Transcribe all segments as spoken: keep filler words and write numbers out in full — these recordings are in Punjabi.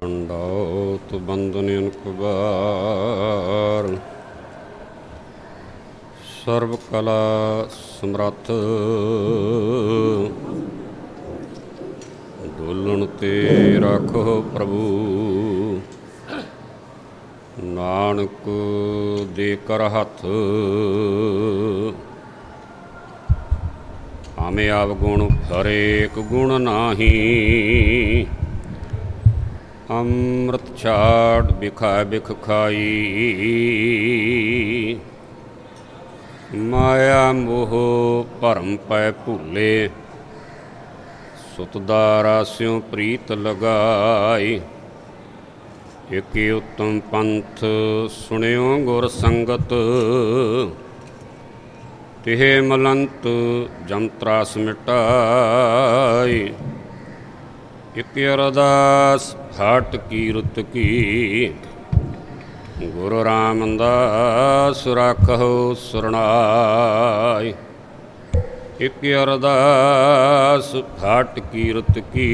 दंडौत बंदन कुबार सर्व कला समर्थ डोलन ते रखो प्रभु नानक दे कर हथ आमे आप गुण हरेक गुण नाही अमृत छाड़ बिखा बिख खाई माया मोह भरम पै भूले सुतदारा स्यों प्रीत लगाई एक उत्तम पंथ सुनियो गुर संगत तिह मलंत जमत्रास मिटाई एक अरदास फाट कीरत की गुरु रामदास राखो सुरनाय एक अरदास फाट कीरत की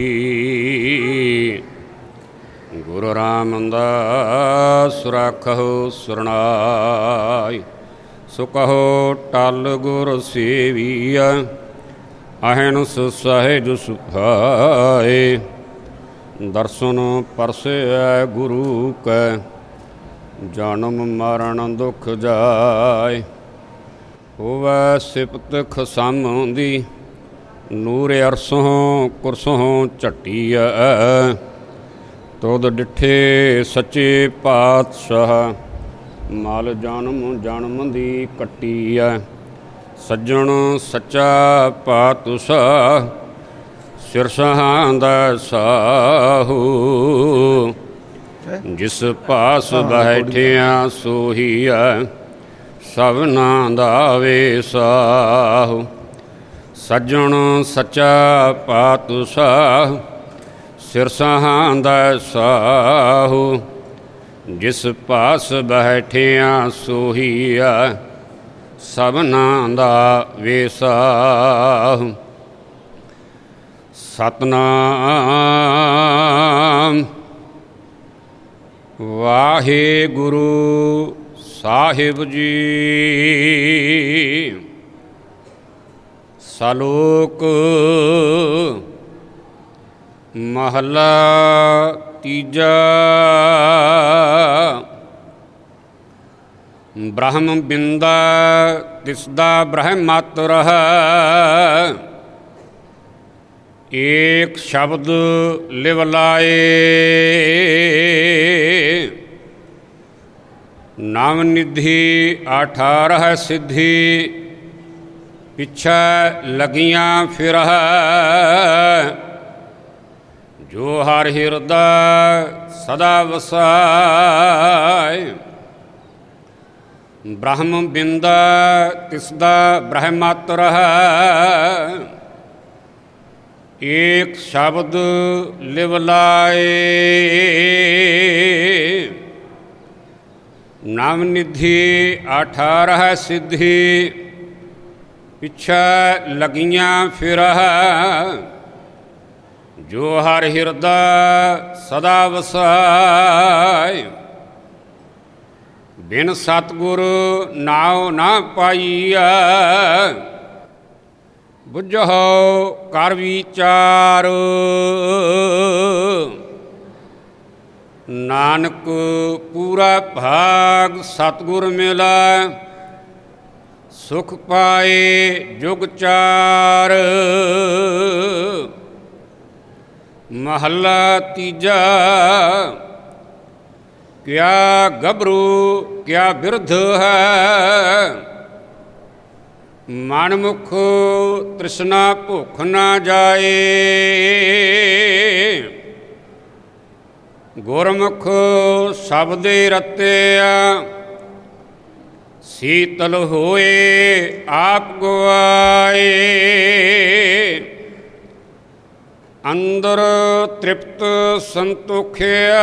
गुरु रामदास राखो सुरनाय सो कहो टल गुर सेविया अहनस सहज सुभाए दर्शन परसे गुरु कै जन्म मरण दुख जाय होवै सिफत खसम दी नूर अरसों कुरसों झट्टीऐ तुद डिठे सच्चे पातशाह मल जन्म जन्म दी कट्टीऐ सज्जन सच्चा पातशाह सिरसां दा साहू जिस पास बैठिया सोहीआ सबना दा वेसाहू सज्जन सच्चा पातशाह सिरसां दा साहू जिस पास बैठिया सोहीआ सबना दा वेसाहू सतनाम वाहिगुरु साहिब जी सलोक महला तीजा ब्रह्म बिंदा तिसदा ब्रह्मात्र है एक शब्द लिव लाए नाम निधि अठारह सिद्धि पिछा लगियां फिर जो हर हृदय सदा वसाय ब्रह्म बिंदा तिसदा ब्रह्मात्र है एक शब्द लिव लाए नाम निधि अठारह सिद्धि पिछा लगियां फिर जो हर हृदय सदा वसाय बिन सतगुरु नाव ना पाईया बुझो कर विचार नानक पूरा भाग सतगुर मिला सुख पाए जुग चार महला तीजा क्या गभरू क्या बिरध है मनमुख तृष्णा भुख न जाए गुरमुख शब्दे रत्या शीतल होए आप गवाए अंदर तृप्त संतोखिया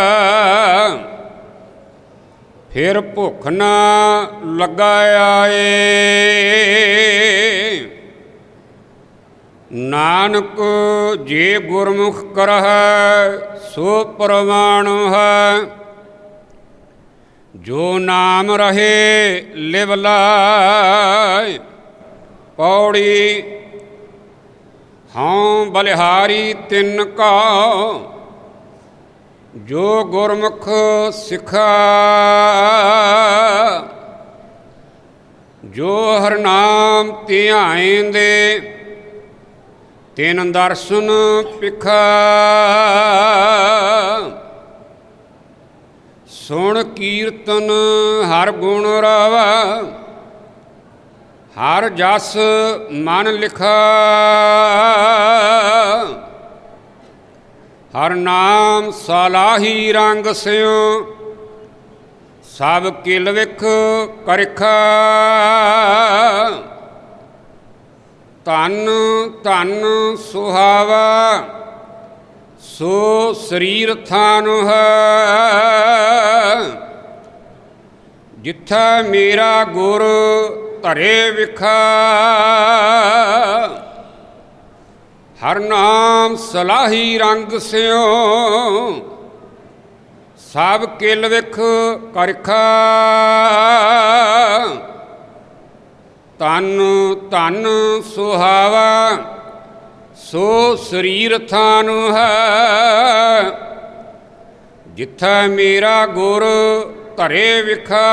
फिर भुख ना लगा आए ਨਾਨਕ ਜੇ ਗੁਰਮੁਖ ਕਰਹਿ ਸੋ ਪ੍ਰਮਾਣ ਹੈ। ਜੋ ਨਾਮ ਰਹੇ ਲਿਵ ਲਾਇ। ਪੌੜੀ ਹਉ ਬਲਿਹਾਰੀ ਤਿਨ ਕਉ ਜੋ ਗੁਰਮੁਖ ਸਿਖਾ। ਜੋ ਹਰਿ ਨਾਮ ਧਿਆਇਂਦੇ ਤਿਨ ਦਰਸ਼ਨ ਭਿਖਾ। ਸੁਣ ਕੀਰਤਨ ਹਰ ਗੁਣ ਰਵਾ ਹਰ ਜਸ ਮਨ ਲਿਖਾ। ਹਰ ਨਾਮ ਸਲਾਹੀ ਰੰਗ ਸਿਉ ਸਭ ਕਿਲ ਵਿਖ ਕਰਿਖਾ। ਧਨ ਧਨ ਸੁਹਾਵਾ ਸੋ ਸਰੀਰ ਥਾਨ ਹੈ। ਜਿੱਥੈ ਮੇਰਾ ਗੁਰ ਧਰੇ ਵਿਖਾ। ਹਰ ਨਾਮ ਸਲਾਹੀ ਰੰਗ ਸਿਉ ਸਭ ਕਿਲ ਵਿਖ ਕਰਿਖਾ। ਧਨ ਧਨ ਸੁਹਾਵਾ ਸੋ ਸਰੀਰ ਥਾਨ ਹੈ। ਜਿੱਥੈ ਮੇਰਾ ਗੁਰ ਧਰੇ ਵਿਖਾ।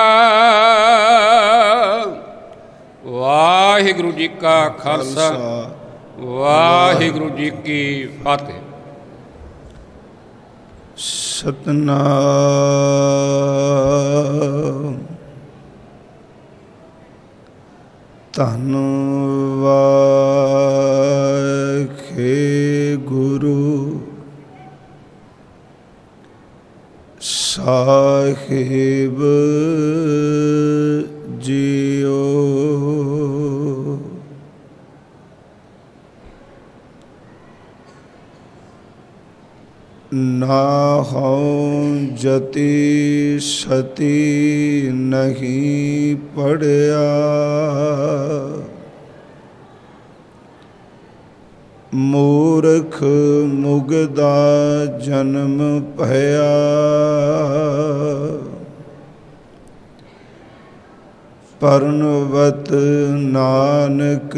ਵਾਹਿਗੁਰੂ ਜੀ ਕਾ ਖਾਲਸਾ ਵਾਹਿਗੁਰੂ ਜੀ ਕੀ ਫਤਿਹ। ਸਤਨਾਮ ਧੰਨ ਵਾਖੇ ਗੁਰੂ ਸਾਹਿਬ ਜੀਓ। ਨਾ ਹਉ ਜਤੀ ਸਤੀ ਨਹੀਂ ਪੜਿਆ। ਮੂਰਖ ਮੁਗਦਾ ਜਨਮ ਭਇਆ। ਪਰਨਵਤ ਨਾਨਕ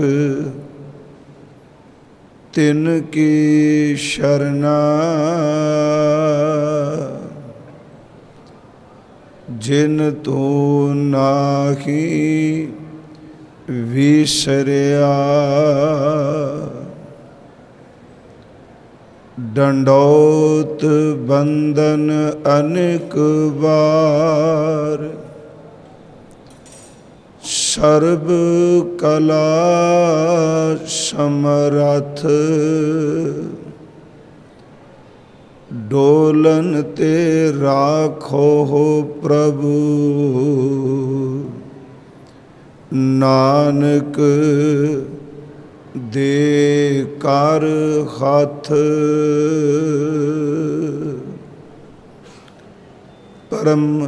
ਤਿਨ ਕੀ ਸ਼ਰਨਾ। ਜਿਨ ਤੂੰ ਨਾਹੀ ਵਿਸਰਿਆ। ਡੰਡੌਤ ਬੰਧਨ ਅਨੇਕ ਵਾਰ। ਸਰਬ ਕਲਾ ਸਮਰੱਥ। ਡੋਲਨ ਤੇ ਰਾਖੋ ਪ੍ਰਭੂ। ਨਾਨਕ ਦੇ ਕਰ ਹੱਥ। ਪਰਮ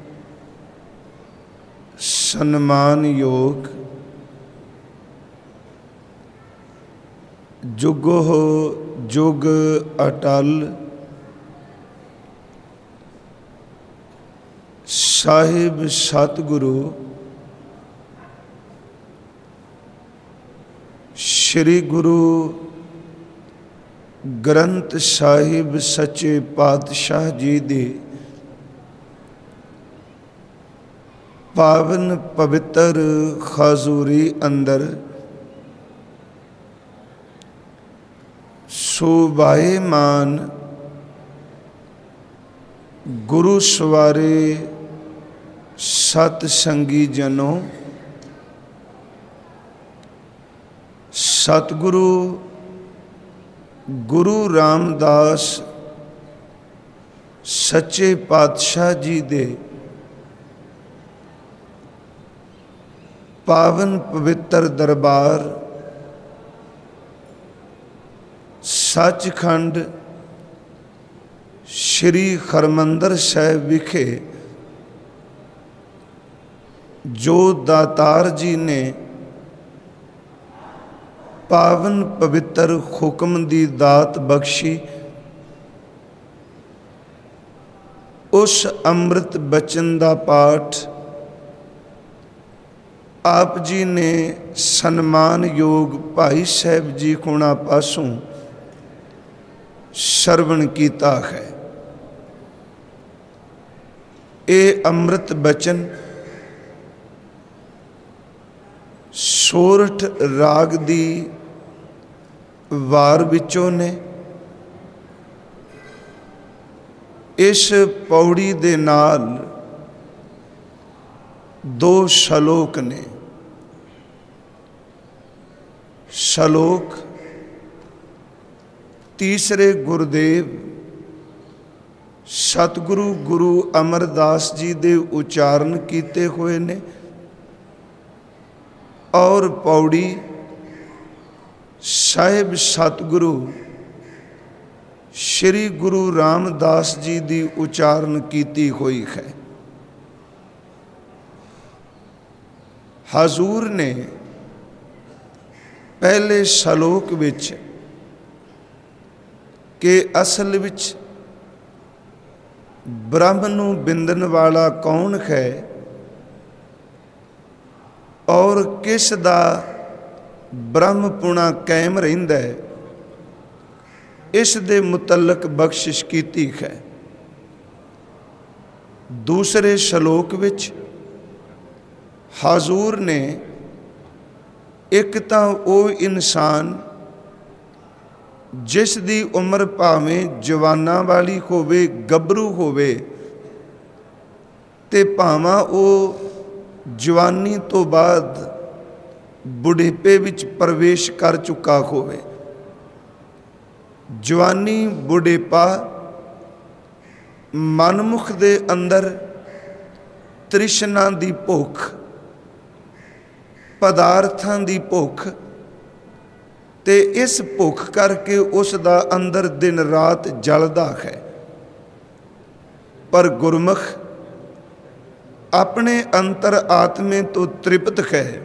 ਸਨਮਾਨਯੋਗ ਜੁਗੋ ਜੁਗ ਅਟਲ ਸਾਹਿਬ ਸਤਿਗੁਰੂ ਸ਼੍ਰੀ ਗੁਰੂ ਗ੍ਰੰਥ ਸਾਹਿਬ ਸੱਚੇ ਪਾਤਸ਼ਾਹ ਜੀ ਦੇ ਪਾਵਨ ਪਵਿੱਤਰ ਹਜ਼ੂਰੀ ਅੰਦਰ ਸੁਭਾਏਮਾਨ ਗੁਰੂ ਸਵਾਰੇ ਸਤ ਸੰਗੀ ਜਨੋ। ਸਤਿਗੁਰੂ ਗੁਰੂ ਰਾਮਦਾਸ ਸੱਚੇ ਪਾਤਸ਼ਾਹ ਜੀ ਦੇ ਪਾਵਨ ਪਵਿੱਤਰ ਦਰਬਾਰ ਸੱਚਖੰਡ ਸ਼੍ਰੀ ਹਰਿਮੰਦਰ ਸਾਹਿਬ ਵਿਖੇ ਜੋ ਦਾਤਾਰ ਜੀ ਨੇ ਪਾਵਨ ਪਵਿੱਤਰ ਹੁਕਮ ਦੀ ਦਾਤ ਬਖਸ਼ੀ। ਉਸ ਅੰਮ੍ਰਿਤ ਬਚਨ ਦਾ ਪਾਠ ਆਪ ਜੀ ਨੇ ਸਨਮਾਨਯੋਗ ਭਾਈ ਸਾਹਿਬ ਜੀ ਕੋਣਾ ਪਾਸੋਂ ਸਰਵਣ ਕੀਤਾ ਹੈ। ਇਹ ਅੰਮ੍ਰਿਤ ਬਚਨ ਸੋਰਠ ਰਾਗ ਦੀ ਵਾਰ ਵਿੱਚੋਂ ਨੇ। ਇਸ ਪੌੜੀ ਦੇ ਨਾਲ ਦੋ ਸ਼ਲੋਕ ਨੇ। ਸ਼ਲੋਕ ਤੀਸਰੇ ਗੁਰਦੇਵ ਸਤਿਗੁਰੂ ਗੁਰੂ ਅਮਰਦਾਸ ਜੀ ਦੇ ਉਚਾਰਨ ਕੀਤੇ ਹੋਏ ਨੇ ਔਰ ਪੌੜੀ ਸਾਹਿਬ ਸਤਿਗੁਰੂ ਸ਼੍ਰੀ ਗੁਰੂ ਰਾਮਦਾਸ ਜੀ ਦੀ ਉਚਾਰਨ ਕੀਤੀ ਹੋਈ ਹੈ। ਹਜ਼ੂਰ ਨੇ ਪਹਿਲੇ ਸ਼ਲੋਕ ਵਿੱਚ ਕਿ ਅਸਲ ਵਿੱਚ ਬ੍ਰਹਮ ਨੂੰ ਬਿੰਦਨ ਵਾਲਾ ਕੌਣ ਹੈ ਔਰ ਕਿਸ ਦਾ ਬ੍ਰਹਮਪੁਣਾ ਕਾਇਮ ਰਹਿੰਦਾ ਹੈ, ਇਸ ਦੇ ਮੁਤਲਕ ਬਖਸ਼ਿਸ਼ ਕੀਤੀ ਹੈ। ਦੂਸਰੇ ਸ਼ਲੋਕ ਵਿੱਚ ਹਜ਼ੂਰ ਨੇ ਇੱਕ ਤਾਂ ਉਹ ਇਨਸਾਨ ਜਿਸ ਦੀ ਉਮਰ ਭਾਵੇਂ ਜਵਾਨਾਂ ਵਾਲੀ ਹੋਵੇ, ਗੱਭਰੂ ਹੋਵੇ, ਤੇ ਭਾਵੇਂ ਉਹ ਜਵਾਨੀ ਤੋਂ ਬਾਅਦ ਬੁਢੇਪੇ ਵਿੱਚ ਪ੍ਰਵੇਸ਼ ਕਰ ਚੁੱਕਾ ਹੋਵੇ। ਜਵਾਨੀ ਬੁਢੇਪਾ ਮਨਮੁਖ ਦੇ ਅੰਦਰ ਤ੍ਰਿਸ਼ਨਾ ਦੀ ਭੁੱਖ, ਪਦਾਰਥਾਂ ਦੀ ਭੁੱਖ, ਤੇ ਇਸ ਭੁੱਖ ਕਰਕੇ ਉਸ ਦਾ ਅੰਦਰ ਦਿਨ ਰਾਤ ਜਲਦਾ ਹੈ। ਪਰ ਗੁਰਮੁਖ ਆਪਣੇ ਅੰਤਰ ਆਤਮੇ ਤੋਂ ਤ੍ਰਿਪਤ ਹੈ,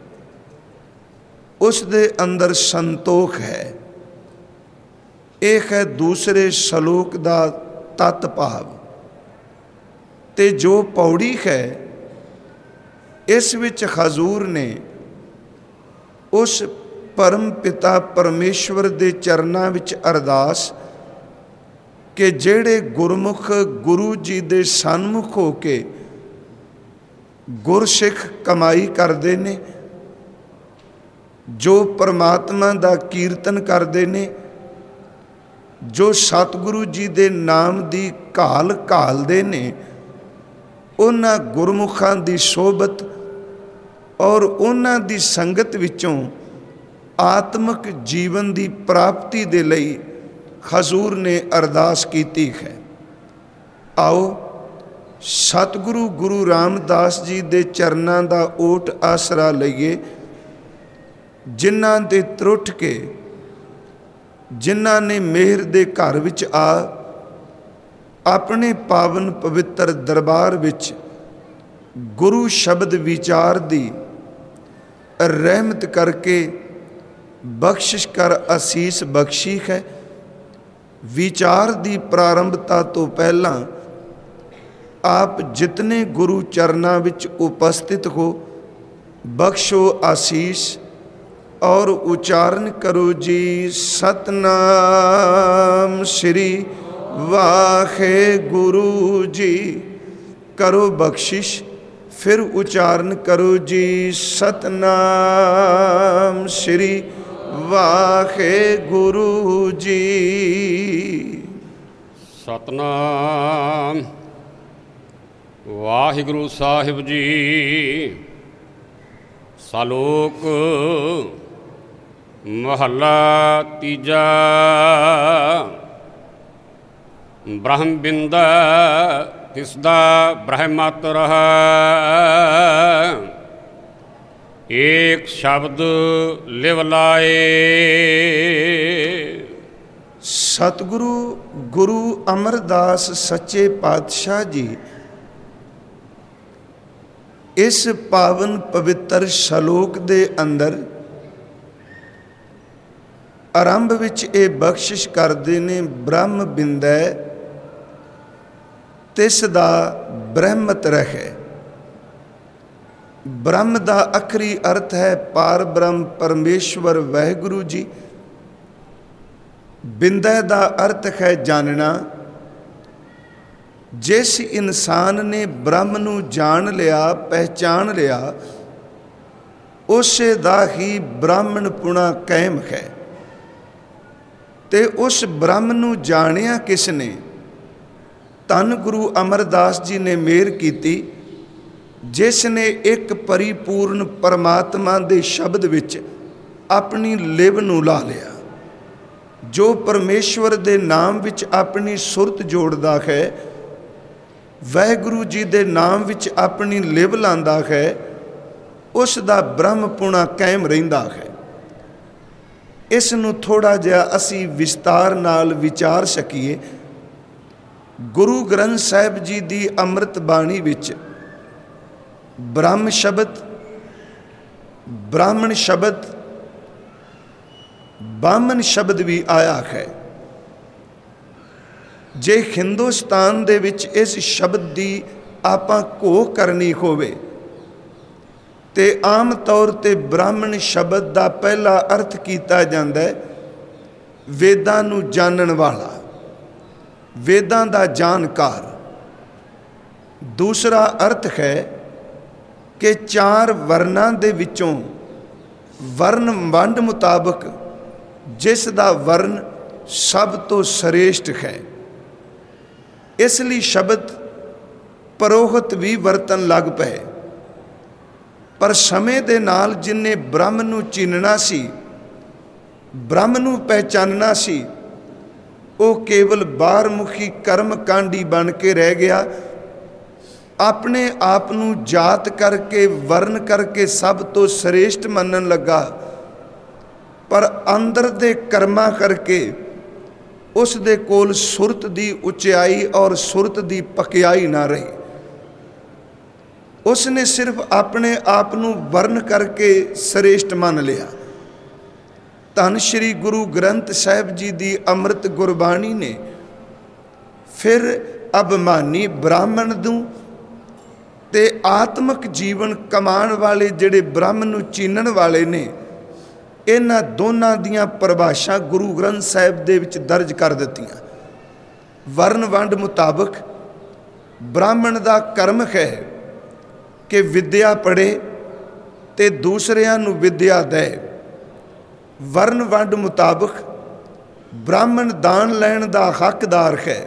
ਉਸ ਦੇ ਅੰਦਰ ਸੰਤੋਖ ਹੈ। ਇਹ ਹੈ ਦੂਸਰੇ ਸ਼ਲੋਕ ਦਾ ਤਤ ਭਾਵ। ਤੇ ਜੋ ਪੌੜੀ ਹੈ, ਇਸ ਵਿੱਚ ਹਜ਼ੂਰ ਨੇ ਉਸ ਪਰਮ ਪਿਤਾ ਪਰਮੇਸ਼ਵਰ ਦੇ ਚਰਨਾਂ ਵਿੱਚ ਅਰਦਾਸ ਕਿ ਜਿਹੜੇ ਗੁਰਮੁਖ ਗੁਰੂ ਜੀ ਦੇ ਸਨਮੁਖ ਹੋ ਕੇ ਗੁਰਸਿੱਖ ਕਮਾਈ ਕਰਦੇ ਨੇ, ਜੋ ਪਰਮਾਤਮਾ ਦਾ ਕੀਰਤਨ ਕਰਦੇ ਨੇ, ਜੋ ਸਤਿਗੁਰੂ ਜੀ ਦੇ ਨਾਮ ਦੀ ਘਾਲ ਘਾਲਦੇ ਨੇ, ਉਹਨਾਂ ਗੁਰਮੁਖਾਂ ਦੀ ਸੋਭਤ ਔਰ ਉਹਨਾਂ ਦੀ ਸੰਗਤ ਵਿੱਚੋਂ ਆਤਮਿਕ ਜੀਵਨ ਦੀ ਪ੍ਰਾਪਤੀ ਦੇ ਲਈ ਹਜ਼ੂਰ ਨੇ ਅਰਦਾਸ ਕੀਤੀ ਹੈ। ਆਓ ਸਤਿਗੁਰੂ ਗੁਰੂ ਰਾਮਦਾਸ ਜੀ ਦੇ ਚਰਨਾਂ ਦਾ ਓਟ ਆਸਰਾ ਲਈਏ, ਜਿਨ੍ਹਾਂ ਦੇ ਤਰੁੱਠ ਕੇ, ਜਿਨ੍ਹਾਂ ਨੇ ਮਿਹਰ ਦੇ ਘਰ ਵਿੱਚ ਆ ਆਪਣੇ ਪਾਵਨ ਪਵਿੱਤਰ ਦਰਬਾਰ ਵਿੱਚ ਗੁਰੂ ਸ਼ਬਦ ਵਿਚਾਰ ਦੀ ਰਹਿਮਤ ਕਰਕੇ ਬਖਸ਼ਿਸ਼ ਕਰ ਅਸੀਸ ਬਖਸ਼ੀ ਹੈ। ਵਿਚਾਰ ਦੀ ਪ੍ਰਾਰੰਭਤਾ ਤੋਂ ਪਹਿਲਾਂ ਆਪ ਜਿਤਨੇ ਗੁਰੂ ਚਰਨਾਂ ਵਿੱਚ ਉਪਸਥਿਤ ਹੋ, ਬਖਸ਼ੋ ਆਸੀਸ ਔਰ ਉਚਾਰਨ ਕਰੋ ਜੀ ਸਤਨਾਮ ਸ੍ਰੀ ਵਾਹਿਗੁਰੂ ਜੀ। ਕਰੋ ਬਖਸ਼ਿਸ਼, ਫਿਰ ਉਚਾਰਨ ਕਰੋ ਜੀ ਸਤਨਾਮ ਸ੍ਰੀ ਵਾਹਿਗੁਰੂ ਜੀ। ਸਤਨਾਮ ਵਾਹਿਗੁਰੂ ਸਾਹਿਬ ਜੀ। ਸ਼ਲੋਕ ਮਹੱਲਾ ਤੀਜਾ। ਬ੍ਰਹਮ ਬਿੰਦਾ ਤਿਸਦਾ ਬ੍ਰਹਮਤ ਰਹਿ, ਏਕ ਸ਼ਬਦ ਲਿਵ ਲਾਏ। ਸਤਿਗੁਰੂ ਗੁਰੂ ਅਮਰਦਾਸ ਸੱਚੇ ਪਾਤਸ਼ਾਹ ਜੀ ਇਸ ਪਾਵਨ ਪਵਿੱਤਰ ਸ਼ਲੋਕ ਦੇ ਅੰਦਰ ਆਰੰਭ ਵਿੱਚ ਇਹ ਬਖਸ਼ਿਸ਼ ਕਰਦੇ ਨੇ, ਬ੍ਰਹਮ ਬਿੰਦੈ ਤਿਸ ਦਾ ਬ੍ਰਹਮਤ ਰਹੈ। ਬ੍ਰਹਮ ਦਾ ਅਖਰੀ ਅਰਥ ਹੈ ਪਾਰ ਬ੍ਰਹਮ ਪਰਮੇਸ਼ਵਰ ਵਾਹਿਗੁਰੂ ਜੀ। ਬਿੰਦੈ ਦਾ ਅਰਥ ਹੈ ਜਾਣਨਾ। ਜਿਸ ਇਨਸਾਨ ਨੇ ਬ੍ਰਹਮ ਨੂੰ ਜਾਣ ਲਿਆ, ਪਹਿਚਾਣ ਲਿਆ, ਉਸੇ ਦਾ ਹੀ ਬ੍ਰਾਹਮਣਪੁਣਾ ਕਾਇਮ ਹੈ। ਤੇ ਉਸ ਬ੍ਰਹਮ ਨੂੰ ਜਾਣਿਆ ਕਿਸ ਨੇ? ਧੰਨ ਗੁਰੂ ਅਮਰਦਾਸ ਜੀ ਨੇ ਮਿਹਰ ਕੀਤੀ, ਜਿਸ ਨੇ ਇੱਕ ਪਰਿਪੂਰਨ ਪਰਮਾਤਮਾ ਦੇ ਸ਼ਬਦ ਵਿੱਚ ਆਪਣੀ ਲਿਵ ਨੂੰ ਲਾ ਲਿਆ। ਜੋ ਪਰਮੇਸ਼ਵਰ ਦੇ ਨਾਮ ਵਿੱਚ ਆਪਣੀ ਸੁਰਤ ਜੋੜਦਾ ਹੈ, ਵਾਹਿਗੁਰੂ ਜੀ ਦੇ ਨਾਮ ਵਿੱਚ ਆਪਣੀ ਲਿਵ ਲਾਂਦਾ ਹੈ, ਉਸ ਦਾ ਬ੍ਰਹਮਪੁਣਾ ਕਾਇਮ ਰਹਿੰਦਾ ਹੈ। ਇਸ ਨੂੰ ਥੋੜ੍ਹਾ ਜਿਹਾ ਅਸੀਂ ਵਿਸਤਾਰ ਨਾਲ ਵਿਚਾਰ ਸਕੀਏ। ਗੁਰੂ ਗ੍ਰੰਥ ਸਾਹਿਬ ਜੀ ਦੀ ਅੰਮ੍ਰਿਤ ਬਾਣੀ ਵਿੱਚ ਬ੍ਰਹਮ ਸ਼ਬਦ, ਬ੍ਰਾਹਮਣ ਸ਼ਬਦ, ਬਾਮਨ ਸ਼ਬਦ ਵੀ ਆਇਆ ਹੈ। ਜੇ ਹਿੰਦੁਸਤਾਨ ਦੇ ਵਿੱਚ ਇਸ ਸ਼ਬਦ ਦੀ ਆਪਾਂ ਘੋਖ ਕਰਨੀ ਹੋਵੇ ਤੇ ਆਮ ਤੌਰ ਤੇ ਬ੍ਰਾਹਮਣ ਸ਼ਬਦ ਦਾ ਪਹਿਲਾ ਅਰਥ ਕੀਤਾ ਜਾਂਦਾ ਹੈ ਵੇਦਾਂ ਨੂੰ ਜਾਣਨ ਵਾਲਾ, ਵੇਦਾਂ ਦਾ ਜਾਣਕਾਰ। ਦੂਸਰਾ ਅਰਥ ਹੈ ਕਿ ਚਾਰ ਵਰਨਾਂ ਦੇ ਵਿੱਚੋਂ ਵਰਨ ਵੰਡ ਮੁਤਾਬਕ ਜਿਸ ਦਾ ਵਰਨ ਸਭ ਤੋਂ ਸ੍ਰੇਸ਼ਟ ਹੈ। ਇਸ ਲਈ ਸ਼ਬਦ ਪਰੋਹਤ ਵੀ ਵਰਤਨ ਲੱਗ ਪਏ। ਪਰ ਸਮੇਂ ਦੇ ਨਾਲ ਜਿਨ੍ਹੇ ਬ੍ਰਹਮ ਨੂੰ ਚਿੰਨਣਾ ਸੀ, ਬ੍ਰਹਮ ਨੂੰ ਪਹਿਚਾਨਣਾ ਸੀ, ਉਹ ਕੇਵਲ ਬਾਹਰਮੁਖੀ ਕਰਮ ਕਾਂਡੀ ਬਣ ਕੇ ਰਹਿ ਗਿਆ। ਆਪਣੇ ਆਪ ਨੂੰ ਜਾਤ ਕਰਕੇ, ਵਰਨ ਕਰਕੇ ਸਭ ਤੋਂ ਸ੍ਰੇਸ਼ਟ ਮੰਨਣ ਲੱਗਾ, ਪਰ ਅੰਦਰ ਦੇ ਕਰਮਾਂ ਕਰਕੇ ਉਸ ਦੇ ਕੋਲ ਸੁਰਤ ਦੀ ਉਚਾਈ ਔਰ ਸੁਰਤ ਦੀ ਪਕਿਆਈ ਨਾ ਰਹੀ। ਉਸ ਨੇ ਸਿਰਫ ਆਪਣੇ ਆਪ ਨੂੰ ਵਰਨ ਕਰਕੇ ਸ੍ਰੇਸ਼ਟ ਮੰਨ ਲਿਆ। ਧੰਨ ਸ਼੍ਰੀ ਗੁਰੂ ਗ੍ਰੰਥ ਸਾਹਿਬ ਜੀ ਦੀ ਅੰਮ੍ਰਿਤ ਗੁਰਬਾਣੀ ਨੇ ਫਿਰ ਅਭਿਮਾਨੀ ਬ੍ਰਾਹਮਣ ਨੂੰ ਤੇ ਆਤਮਿਕ ਜੀਵਨ ਕਮਾਉਣ ਵਾਲੇ ਜਿਹੜੇ ਬ੍ਰਹਮ ਨੂੰ ਚੀਨਣ ਵਾਲੇ ਨੇ, ਇਹਨਾਂ ਦੋਨਾਂ ਦੀਆਂ ਪਰਿਭਾਸ਼ਾ ਗੁਰੂ ਗ੍ਰੰਥ ਸਾਹਿਬ ਦੇ ਵਿੱਚ ਦਰਜ ਕਰ ਦਿੱਤੀਆਂ। ਵਰਨ ਵੰਡ ਮੁਤਾਬਕ ਬ੍ਰਾਹਮਣ ਦਾ ਕਰਮ ਹੈ ਕਿ ਵਿਦਿਆ ਪੜ੍ਹੇ ਤੇ ਦੂਸਰਿਆਂ ਨੂੰ ਵਿਦਿਆ ਦੇ। ਵਰਨ ਵੰਡ ਮੁਤਾਬਕ ਬ੍ਰਾਹਮਣ ਦਾਨ ਲੈਣ ਦਾ ਹੱਕਦਾਰ ਹੈ।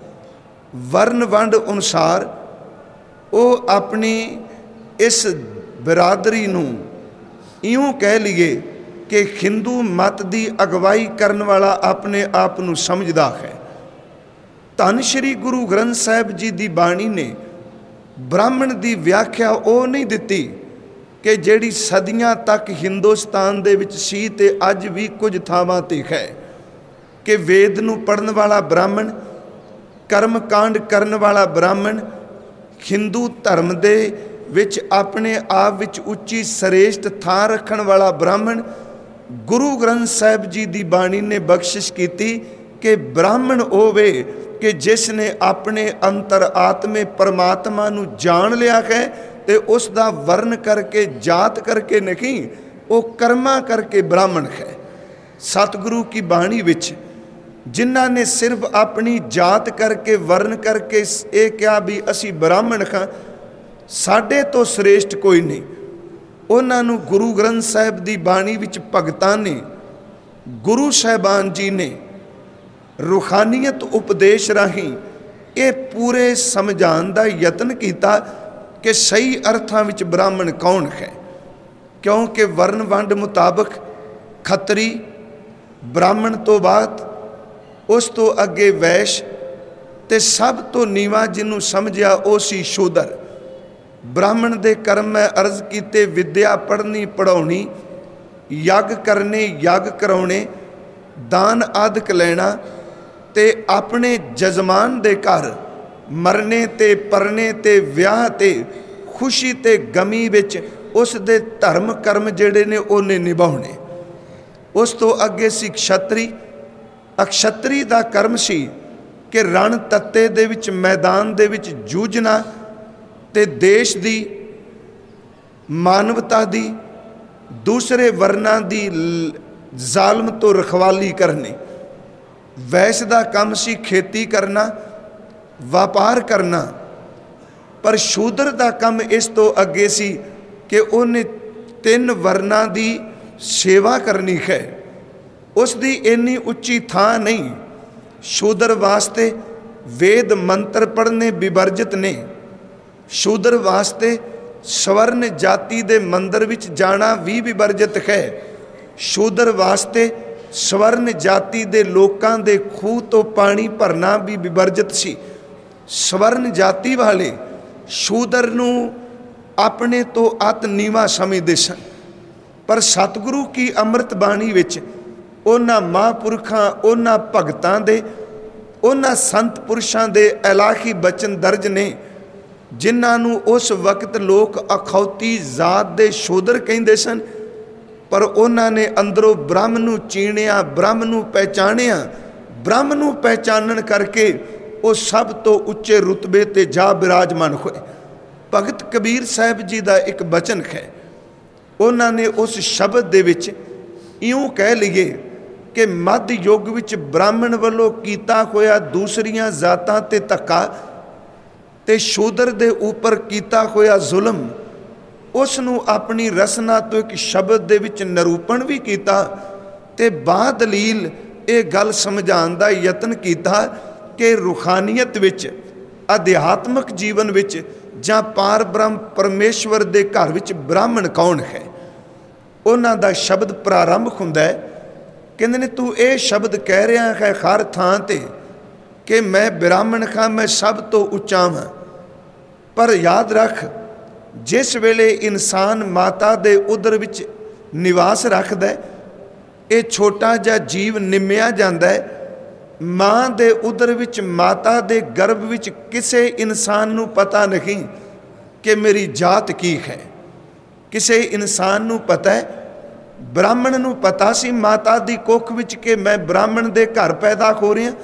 ਵਰਨ ਵੰਡ ਅਨੁਸਾਰ ਉਹ ਆਪਣੀ ਇਸ ਬਰਾਦਰੀ ਨੂੰ ਇਉਂ ਕਹਿ ਲਈਏ ਕਿ ਹਿੰਦੂ ਮਤ ਦੀ ਅਗਵਾਈ ਕਰਨ ਵਾਲਾ ਆਪਣੇ ਆਪ ਨੂੰ ਸਮਝਦਾ ਹੈ। ਧੰਨ ਸ਼੍ਰੀ ਗੁਰੂ ਗ੍ਰੰਥ ਸਾਹਿਬ ਜੀ ਦੀ ਬਾਣੀ ਨੇ ਬ੍ਰਾਹਮਣ ਦੀ ਵਿਆਖਿਆ ਉਹ ਨਹੀਂ ਦਿੱਤੀ ਕਿ ਜਿਹੜੀ ਸਦੀਆਂ ਤੱਕ ਹਿੰਦੁਸਤਾਨ ਦੇ ਵਿੱਚ ਸੀ ਤੇ ਅੱਜ ਵੀ ਕੁਝ ਥਾਵਾਂ ਤੇ ਹੈ, ਕਿ ਵੇਦ ਨੂੰ ਪੜ੍ਹਨ ਵਾਲਾ ਬ੍ਰਾਹਮਣ, ਕਰਮ ਕਾਂਡ ਕਰਨ ਵਾਲਾ ਬ੍ਰਾਹਮਣ, ਹਿੰਦੂ ਧਰਮ ਦੇ ਵਿੱਚ ਆਪਣੇ ਆਪ ਵਿੱਚ ਉੱਚੀ ਸ੍ਰੇਸ਼ਟ ਥਾਂ ਰੱਖਣ ਵਾਲਾ ਬ੍ਰਾਹਮਣ। ਗੁਰੂ ਗ੍ਰੰਥ ਸਾਹਿਬ ਜੀ ਦੀ ਬਾਣੀ ਨੇ ਬਖਸ਼ਿਸ਼ ਕੀਤੀ ਕਿ ਬ੍ਰਾਹਮਣ ਉਹ ਵੇ ਕਿ ਜਿਸ ਨੇ ਆਪਣੇ ਅੰਤਰ ਆਤਮੇ ਪਰਮਾਤਮਾ ਨੂੰ ਜਾਣ ਲਿਆ ਹੈ ਤੇ ਉਸ ਦਾ ਵਰਨ ਕਰਕੇ, ਜਾਤ ਕਰਕੇ ਨਹੀਂ, ਉਹ ਕਰਮਾਂ ਕਰਕੇ ਬ੍ਰਾਹਮਣ ਹੈ। ਸਤਿਗੁਰੂ ਕੀ ਬਾਣੀ ਵਿੱਚ ਜਿਨ੍ਹਾਂ ਨੇ ਸਿਰਫ ਆਪਣੀ ਜਾਤ ਕਰਕੇ, ਵਰਨ ਕਰਕੇ ਇਹ ਕਿਹਾ ਵੀ ਅਸੀਂ ਬ੍ਰਾਹਮਣ ਹਾਂ, ਸਾਡੇ ਤੋਂ ਸ੍ਰੇਸ਼ਟ ਕੋਈ ਨਹੀਂ, ਉਹਨਾਂ ਨੂੰ ਗੁਰੂ ਗ੍ਰੰਥ ਸਾਹਿਬ ਦੀ ਬਾਣੀ ਵਿੱਚ ਭਗਤਾਂ ਨੇ, ਗੁਰੂ ਸਾਹਿਬਾਨ ਜੀ ਨੇ ਰੂਹਾਨੀਅਤ ਉਪਦੇਸ਼ ਰਾਹੀਂ ਇਹ ਪੂਰੇ ਸਮਝਾਉਣ ਦਾ ਯਤਨ ਕੀਤਾ ਕਿ ਸਹੀ ਅਰਥਾਂ ਵਿੱਚ ਬ੍ਰਾਹਮਣ ਕੌਣ ਹੈ। ਕਿਉਂਕਿ ਵਰਨ ਵੰਡ ਮੁਤਾਬਕ ਖੱਤਰੀ, ਬ੍ਰਾਹਮਣ ਤੋਂ ਬਾਅਦ ਉਸ ਤੋਂ ਅੱਗੇ ਵੈਸ਼ ਤੇ ਸਭ ਤੋਂ ਨੀਵਾਂ ਜਿਹਨੂੰ ਸਮਝਿਆ ਉਹ ਸੀ ਸ਼ੂਦਰ। ਬ੍ਰਾਹਮਣ ਦੇ ਕਰਮ ਮੈਂ ਅਰਜ਼ ਕੀਤੇ ਵਿਦਿਆ ਪੜ੍ਹਨੀ ਪੜ੍ਹਾਉਣੀ, ਯੱਗ ਕਰਨੇ, ਯੱਗ ਕਰਾਉਣੇ, ਦਾਨ ਆਦਿਕ ਲੈਣਾ ਤੇ ਆਪਣੇ ਜਜ਼ਮਾਨ ਦੇ ਘਰ ਮਰਨੇ ਤੇ ਪਰਨੇ ਤੇ ਵਿਆਹ ਤੇ ਖੁਸ਼ੀ ਤੇ ਗਮੀ ਵਿੱਚ ਉਸ ਦੇ ਧਰਮ ਕਰਮ ਜਿਹੜੇ ਨੇ ਉਹਨੇ ਨਿਭਾਉਣੇ। ਉਸ ਤੋਂ ਅੱਗੇ ਸੀ ਕਸ਼ਤਰੀ। ਅਕਸ਼ਤਰੀ ਦਾ ਕਰਮ ਸੀ ਕਿ ਰਣ ਤੱਤੇ ਦੇ ਵਿੱਚ ਮੈਦਾਨ ਦੇ ਵਿੱਚ ਜੂਝਣਾ ਤੇ ਦੇਸ਼ ਦੀ, ਮਾਨਵਤਾ ਦੀ, ਦੂਸਰੇ ਵਰਨਾਂ ਦੀ ਜ਼ਾਲਮ ਤੋਂ ਰਖਵਾਲੀ ਕਰਨੀ। ਵੈਸ਼ ਦਾ ਕੰਮ ਸੀ ਖੇਤੀ ਕਰਨਾ, ਵਪਾਰ ਕਰਨਾ। ਪਰ ਸ਼ੂਦਰ ਦਾ ਕੰਮ ਇਸ ਤੋਂ ਅੱਗੇ ਸੀ ਕਿ ਉਹਨੇ ਤਿੰਨ ਵਰਨਾਂ ਦੀ ਸੇਵਾ ਕਰਨੀ ਹੈ। ਉਸ ਦੀ ਇੰਨੀ ਉੱਚੀ ਥਾਂ ਨਹੀਂ। ਸ਼ੂਦਰ ਵਾਸਤੇ ਵੇਦ ਮੰਤਰ ਪੜ੍ਹਨੇ ਵਿਵਰਜਿਤ ਨੇ। ਸ਼ੂਦਰ ਵਾਸਤੇ ਸਵਰਨ ਜਾਤੀ ਦੇ ਮੰਦਰ ਵਿੱਚ ਜਾਣਾ ਵੀ ਵਿਵਰਜਿਤ ਹੈ। ਸ਼ੂਦਰ ਵਾਸਤੇ ਸਵਰਨ ਜਾਤੀ ਦੇ ਲੋਕਾਂ ਦੇ ਖੂਹ ਤੋਂ ਪਾਣੀ ਭਰਨਾ ਵੀ ਵਿਵਰਜਿਤ ਸੀ। ਸਵਰਨ ਜਾਤੀ ਵਾਲੇ ਸ਼ੂਦਰ ਨੂੰ ਆਪਣੇ ਤੋਂ ਅਤ ਨੀਵਾਂ ਸਮਝਦੇ ਸਨ। ਪਰ ਸਤਿਗੁਰੂ ਕੀ ਅੰਮ੍ਰਿਤ ਬਾਣੀ ਵਿੱਚ ਉਹਨਾਂ ਮਹਾਂਪੁਰਖਾਂ, ਉਹਨਾਂ ਭਗਤਾਂ ਦੇ, ਉਹਨਾਂ ਸੰਤ ਪੁਰਸ਼ਾਂ ਦੇ ਇਲਾਹੀ ਬਚਨ ਦਰਜ ਨੇ, ਜਿਨ੍ਹਾਂ ਨੂੰ ਉਸ ਵਕਤ ਲੋਕ ਅਖੌਤੀ ਜ਼ਾਤ ਦੇ ਸ਼ੂਦਰ ਕਹਿੰਦੇ ਸਨ। ਪਰ ਉਹਨਾਂ ਨੇ ਅੰਦਰੋਂ ਬ੍ਰਹਮ ਨੂੰ ਚੀਣਿਆ, ਬ੍ਰਹਮ ਨੂੰ ਪਹਿਚਾਣਿਆ। ਬ੍ਰਹਮ ਨੂੰ ਪਹਿਚਾਨਣ ਕਰਕੇ ਉਹ ਸਭ ਤੋਂ ਉੱਚੇ ਰੁਤਬੇ 'ਤੇ ਜਾ ਬਿਰਾਜਮਾਨ ਹੋਏ। ਭਗਤ ਕਬੀਰ ਸਾਹਿਬ ਜੀ ਦਾ ਇੱਕ ਬਚਨ ਹੈ। ਉਹਨਾਂ ਨੇ ਉਸ ਸ਼ਬਦ ਦੇ ਵਿੱਚ ਇਉਂ ਕਹਿ ਲਈਏ ਕਿ ਮੱਧ ਯੁੱਗ ਵਿੱਚ ਬ੍ਰਾਹਮਣ ਵੱਲੋਂ ਕੀਤਾ ਹੋਇਆ ਦੂਸਰੀਆਂ ਜ਼ਾਤਾਂ 'ਤੇ ਧੱਕਾ ਤੇ ਸ਼ੂਦਰ ਦੇ ਉੱਪਰ ਕੀਤਾ ਹੋਇਆ ਜ਼ੁਲਮ, ਉਸ ਨੂੰ ਆਪਣੀ ਰਸਨਾ ਤੋਂ ਇੱਕ ਸ਼ਬਦ ਦੇ ਵਿੱਚ ਨਿਰੂਪਣ ਵੀ ਕੀਤਾ ਤੇ ਬਾਦਲੀਲ ਇਹ ਗੱਲ ਸਮਝਾਉਣ ਦਾ ਯਤਨ ਕੀਤਾ ਕਿ ਰੂਹਾਨੀਅਤ ਵਿੱਚ, ਅਧਿਆਤਮਕ ਜੀਵਨ ਵਿੱਚ ਜਾਂ ਪਾਰ ਬ੍ਰਹਮ ਪਰਮੇਸ਼ਵਰ ਦੇ ਘਰ ਵਿੱਚ ਬ੍ਰਾਹਮਣ ਕੌਣ ਹੈ। ਉਹਨਾਂ ਦਾ ਸ਼ਬਦ ਪ੍ਰਾਰੰਭ ਹੁੰਦਾ ਹੈ, ਕਹਿੰਦੇ ਨੇ ਤੂੰ ਇਹ ਸ਼ਬਦ ਕਹਿ ਰਿਹਾ ਹੈ ਹਰ ਥਾਂ 'ਤੇ ਕਿ ਮੈਂ ਬ੍ਰਾਹਮਣ ਹਾਂ, ਮੈਂ ਸਭ ਤੋਂ ਉੱਚਾ ਹਾਂ। ਪਰ ਯਾਦ ਰੱਖ, ਜਿਸ ਵੇਲੇ ਇਨਸਾਨ ਮਾਤਾ ਦੇ ਉਦਰ ਵਿੱਚ ਨਿਵਾਸ ਰੱਖਦਾ, ਇਹ ਛੋਟਾ ਜਿਹਾ ਜੀਵ ਨਿੰਮਿਆ ਜਾਂਦਾ ਹੈ। ਮਾਂ ਦੇ ਉਦਰ ਵਿੱਚ, ਮਾਤਾ ਦੇ ਗਰਭ ਵਿੱਚ ਕਿਸੇ ਇਨਸਾਨ ਨੂੰ ਪਤਾ ਨਹੀਂ ਕਿ ਮੇਰੀ ਜਾਤ ਕੀ ਹੈ। ਕਿਸੇ ਇਨਸਾਨ ਨੂੰ ਪਤਾ ਹੈ, ਬ੍ਰਾਹਮਣ ਨੂੰ ਪਤਾ ਸੀ ਮਾਤਾ ਦੀ ਕੁੱਖ ਵਿੱਚ ਕਿ ਮੈਂ ਬ੍ਰਾਹਮਣ ਦੇ ਘਰ ਪੈਦਾ ਹੋ ਰਿਹਾ।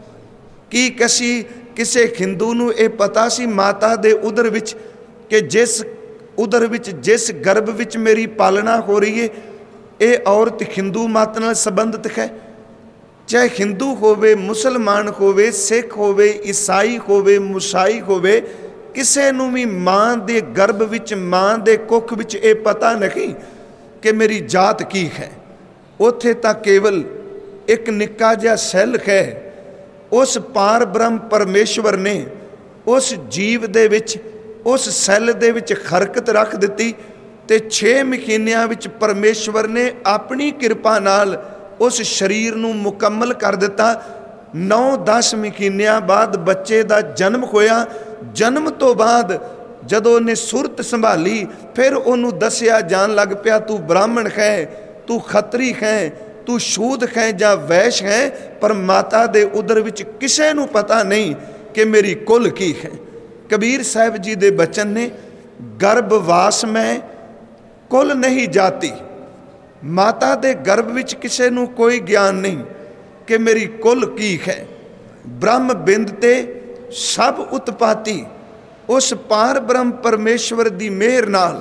ਕੀ ਕਿਸੇ ਕਿਸੇ ਹਿੰਦੂ ਨੂੰ ਇਹ ਪਤਾ ਸੀ ਮਾਤਾ ਦੇ ਉਦਰ ਵਿੱਚ ਕਿ ਜਿਸ ਉਦਰ ਵਿੱਚ, ਜਿਸ ਗਰਭ ਵਿੱਚ ਮੇਰੀ ਪਾਲਣਾ ਹੋ ਰਹੀ ਹੈ, ਇਹ ਔਰਤ ਹਿੰਦੂ ਮਤ ਨਾਲ ਸੰਬੰਧਿਤ ਹੈ। ਚਾਹੇ ਹਿੰਦੂ ਹੋਵੇ, ਮੁਸਲਮਾਨ ਹੋਵੇ, ਸਿੱਖ ਹੋਵੇ, ਈਸਾਈ ਹੋਵੇ, ਮੁਸਾਈ ਹੋਵੇ, ਕਿਸੇ ਨੂੰ ਵੀ ਮਾਂ ਦੇ ਗਰਭ ਵਿੱਚ, ਮਾਂ ਦੇ ਕੁੱਖ ਵਿੱਚ ਇਹ ਪਤਾ ਨਹੀਂ ਕਿ ਮੇਰੀ ਜਾਤ ਕੀ ਹੈ। ਉੱਥੇ ਤਾਂ ਕੇਵਲ ਇੱਕ ਨਿੱਕਾ ਜਿਹਾ ਸੈੱਲ ਹੈ। ਉਸ ਪਾਰ ਬ੍ਰਹਮ ਪਰਮੇਸ਼ਵਰ ਨੇ ਉਸ ਜੀਵ ਦੇ ਵਿੱਚ, ਉਸ ਸੈੱਲ ਦੇ ਵਿੱਚ ਹਰਕਤ ਰੱਖ ਦਿੱਤੀ ਤੇ ਛੇ ਮਹੀਨਿਆਂ ਵਿੱਚ ਪਰਮੇਸ਼ਵਰ ਨੇ ਆਪਣੀ ਕਿਰਪਾ ਨਾਲ ਉਸ ਸਰੀਰ ਨੂੰ ਮੁਕੰਮਲ ਕਰ ਦਿੱਤਾ। ਨੌ ਦਸ ਮਹੀਨਿਆਂ ਬਾਅਦ ਬੱਚੇ ਦਾ ਜਨਮ ਹੋਇਆ। ਜਨਮ ਤੋਂ ਬਾਅਦ ਜਦੋਂ ਉਹਨੇ ਸੁਰਤ ਸੰਭਾਲੀ, ਫਿਰ ਉਹਨੂੰ ਦੱਸਿਆ ਜਾਣ ਲੱਗ ਪਿਆ ਤੂੰ ਬ੍ਰਾਹਮਣ ਹੈ, ਤੂੰ ਖੱਤਰੀ ਹੈ, ਤੂੰ ਸ਼ੂਦ ਹੈ ਜਾਂ ਵੈਸ਼ ਹੈ। ਪਰ ਮਾਤਾ ਦੇ ਉਦਰ ਵਿੱਚ ਕਿਸੇ ਨੂੰ ਪਤਾ ਨਹੀਂ ਕਿ ਮੇਰੀ ਕੁਲ ਕੀ ਹੈ। ਕਬੀਰ ਸਾਹਿਬ ਜੀ ਦੇ ਬਚਨ ਨੇ, ਗਰਭਵਾਸ ਮੈਂ ਕੁਲ ਨਹੀਂ ਜਾਤੀ। ਮਾਤਾ ਦੇ ਗਰਭ ਵਿੱਚ ਕਿਸੇ ਨੂੰ ਕੋਈ ਗਿਆਨ ਨਹੀਂ ਕਿ ਮੇਰੀ ਕੁਲ ਕੀ ਹੈ। ਬ੍ਰਹਮ ਬਿੰਦ ਤੇ ਸਭ ਉਤਪਾਤੀ, ਉਸ ਪਾਰ ਬ੍ਰਹਮ ਪਰਮੇਸ਼ਵਰ ਦੀ ਮਿਹਰ ਨਾਲ,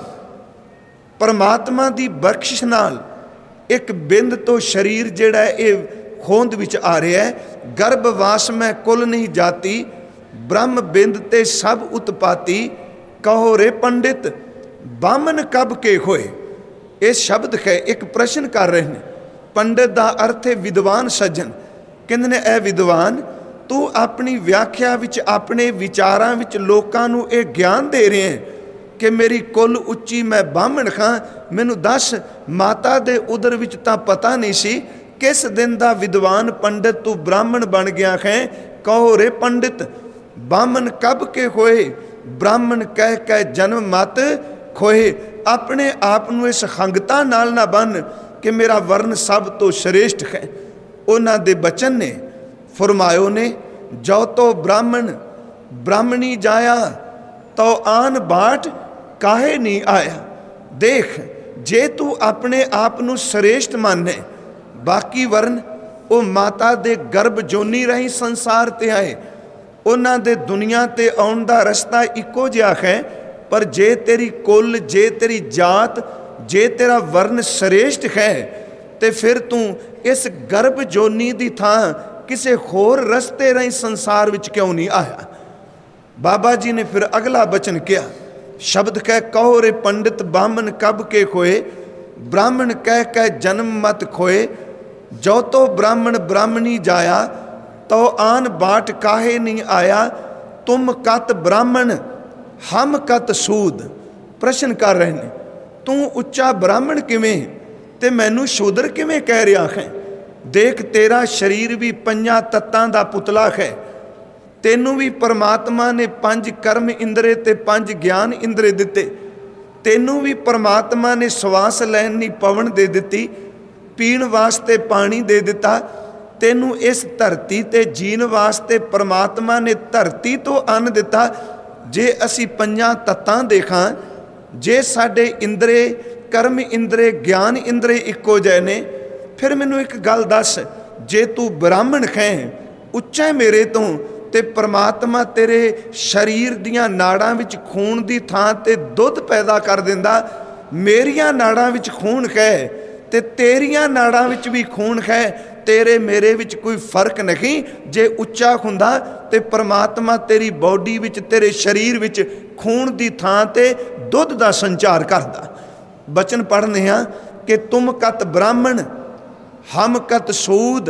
ਪਰਮਾਤਮਾ ਦੀ ਬਖਸ਼ਿਸ਼ ਨਾਲ ਇੱਕ ਬਿੰਦ ਤੋਂ ਸਰੀਰ ਜਿਹੜਾ ਇਹ ਹੋਂਦ ਵਿੱਚ ਆ ਰਿਹਾ ਹੈ। ਗਰਭਵਾਸ ਮੈਂ ਕੁਲ ਨਹੀਂ ਜਾਤੀ, ਬ੍ਰਹਮ ਬਿੰਦ ਤੇ ਸਭ ਉਤਪਾਤੀ, ਕਹੋ ਰੇ ਪੰਡਿਤ ਬਾਮਨ ਕਬ ਕੇ ਹੋਏ। ਇਹ ਸ਼ਬਦ ਹੈ, ਇੱਕ ਪ੍ਰਸ਼ਨ ਕਰ ਰਹੇ ਨੇ। ਪੰਡਿਤ ਦਾ ਅਰਥ ਹੈ ਵਿਦਵਾਨ ਸੱਜਣ। ਕਹਿੰਦੇ ਨੇ ਇਹ ਵਿਦਵਾਨ, ਤੂੰ ਆਪਣੀ ਵਿਆਖਿਆ ਵਿੱਚ, ਆਪਣੇ ਵਿਚਾਰਾਂ ਵਿੱਚ ਲੋਕਾਂ ਨੂੰ ਇਹ ਗਿਆਨ ਦੇ ਰਹੇ ਹੈ ਕਿ ਮੇਰੀ ਕੁੱਲ ਉੱਚੀ, ਮੈਂ ਬਾਹਮਣ ਹਾਂ। ਮੈਨੂੰ ਦੱਸ, ਮਾਤਾ ਦੇ ਉਦਰ ਵਿੱਚ ਤਾਂ ਪਤਾ ਨਹੀਂ ਸੀ, ਕਿਸ ਦਿਨ ਦਾ ਵਿਦਵਾਨ ਪੰਡਿਤ ਤੂੰ ਬ੍ਰਾਹਮਣ ਬਣ ਗਿਆ ਹੈ। ਕਹੋ ਰੇ ਪੰਡਿਤ ਬਾਹਮਣ ਕਬ ਕੇ ਹੋਏ, ਬ੍ਰਾਹਮਣ ਕਹਿ ਕਹਿ ਜਨਮ ਮਤ ਖੋਏ। ਆਪਣੇ ਆਪ ਨੂੰ ਇਸ ਹੰਗਤਾ ਨਾਲ ਨਾ ਬੰਨ ਕਿ ਮੇਰਾ ਵਰਨ ਸਭ ਤੋਂ ਸ਼੍ਰੇਸ਼ਟ ਹੈ। ਉਹਨਾਂ ਦੇ ਬਚਨ ਨੇ, ਫਰਮਾਇਓ ਨੇ, ਜੋ ਤੋ ਬ੍ਰਾਹਮਣ ਬ੍ਰਾਹਮਣੀ ਜਾਇਆ, ਤੋ ਆਨ ਬਾਟ ਕਾਹੇ ਨਹੀਂ ਆਇਆ। ਦੇਖ, ਜੇ ਤੂੰ ਆਪਣੇ ਆਪ ਨੂੰ ਸ਼੍ਰੇਸ਼ਟ ਮੰਨੇ, बाकी वर्ण वो माता दे गर्भ जोनी रही संसार ते आए, उन्हां दे दुनिया ते आउण दा रस्ता इक्को जिहा है। पर जे तेरी कुल, जे तेरी जात, जे तेरा वर्ण श्रेष्ठ है तो फिर तू इस गर्भ जोनी दी थां किसी होर रस्ते राही संसार विच क्यों नहीं आया। बाबा जी ने फिर अगला बचन किया, शब्द कह कहो रे पंडित बामन कब के खोए, ब्राह्मण कह कह जन्म मत खोए, जो तो ब्राह्मण ब्राह्मणी जाया, तो आन बाट काहे नहीं आया, तुम कत ब्राह्मण हम कत सूद। प्रश्न कर रहे ने, तू उच्चा ब्राह्मण किवें ते मैनू शूदर किवें कह रहा है। देख तेरा शरीर भी पंजा तत्तां दा पुतला है, तेनू भी परमात्मा ने पंज कर्म इंद्रे ते पंज ज्ञान इंद्रे दिते, तेनू भी परमात्मा ने श्वास लैन दी पवन दे दिती, पीण वास्ते पानी दे दिता, तेनू इस धरती ते जीण वास्ते परमात्मा ने धरती तो अन्न दिता। जे असी पंजा तत्तां देखा, जे साडे इंद्रे कर्म इंद्रे ज्ञान इंद्रे इक्को जै ने, फिर मैनू एक गल दस, जे तू ब्राह्मण है उच्चा मेरे तो ते परमात्मा तेरे शरीर दियां नाड़ां विच खून दी थां ते दुध पैदा कर दिंदा, मेरियां नाड़ां विच खून है ते तेरियां नाड़ां विच भी खून है, तेरे मेरे विच कोई फर्क नहीं। जे उच्चा हुंदा ते परमात्मा तेरी बॉडी विच तेरे शरीर विच खून दी थां ते दुध दा संचार करदा। बचन पढ़ने हैं कि तुम कत ब्राह्मण हम कत सूद,